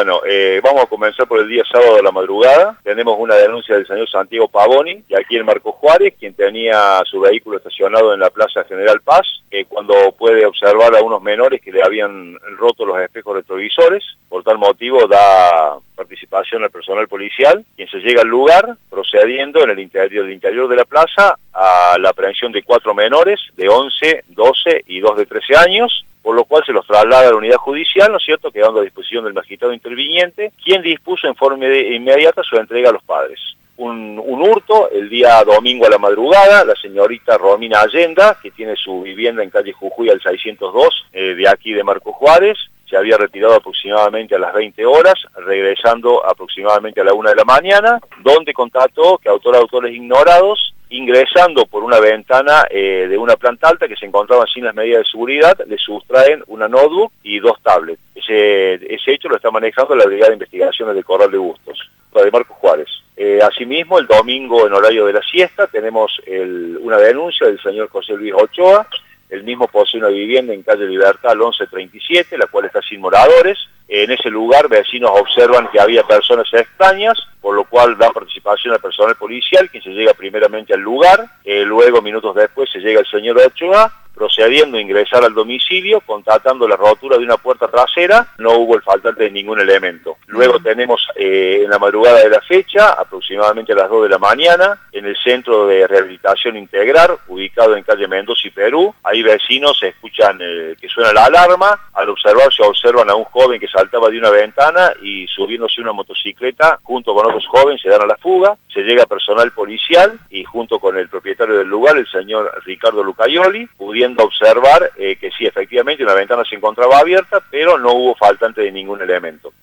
Bueno, vamos a comenzar por el día sábado de la madrugada. Tenemos una denuncia del señor Santiago Pavoni, de aquí en Marcos Juárez, quien tenía su vehículo estacionado en la Plaza General Paz, cuando puede observar a unos menores que le habían roto los espejos retrovisores. Por tal motivo da participación al personal policial, quien se llega al lugar, procediendo en el interior de la plaza a la aprehensión de 4 menores de 11, 12 y 2 de 13 años, por lo cual se los traslada a la unidad judicial, ¿no es cierto?, quedando a disposición del magistrado interviniente, quien dispuso en forma inmediata su entrega a los padres. Un hurto el día domingo a la madrugada, la señorita Romina Allenda, que tiene su vivienda en calle Jujuy al 602, de aquí de Marcos Juárez, se había retirado aproximadamente a las 20 horas, regresando aproximadamente a la 1 de la mañana, donde constató que autores ignorados, ingresando por una ventana de una planta alta que se encontraban sin las medidas de seguridad, le sustraen una notebook y 2 tablets. Ese hecho lo está manejando la Brigada de Investigaciones del Corral de Bustos, la de Marcos Juárez. Asimismo, el domingo en horario de la siesta tenemos una denuncia del señor José Luis Ochoa. El mismo posee una vivienda en calle Libertad al 1137, la cual está sin moradores. En ese lugar, vecinos observan que había personas extrañas, por lo cual da participación al personal policial, quien se llega primeramente al lugar. Luego, minutos después, se llega el señor Ochoa, procediendo a ingresar al domicilio, constatando la rotura de una puerta trasera. No hubo el faltante de ningún elemento. Luego tenemos en la madrugada de la fecha, aproximadamente a las 2 de la mañana, en el Centro de Rehabilitación Integral, ubicado en calle Mendoza y Perú. Ahí vecinos escuchan que suena la alarma. Al observar, se observan a un joven que saltaba de una ventana y subiéndose una motocicleta, junto con otros jóvenes, se dan a la fuga. Se llega personal policial y junto con el propietario del lugar, el señor Ricardo Lucaioli, pudiendo observar que sí, efectivamente, una ventana se encontraba abierta, pero no hubo faltante de ningún elemento.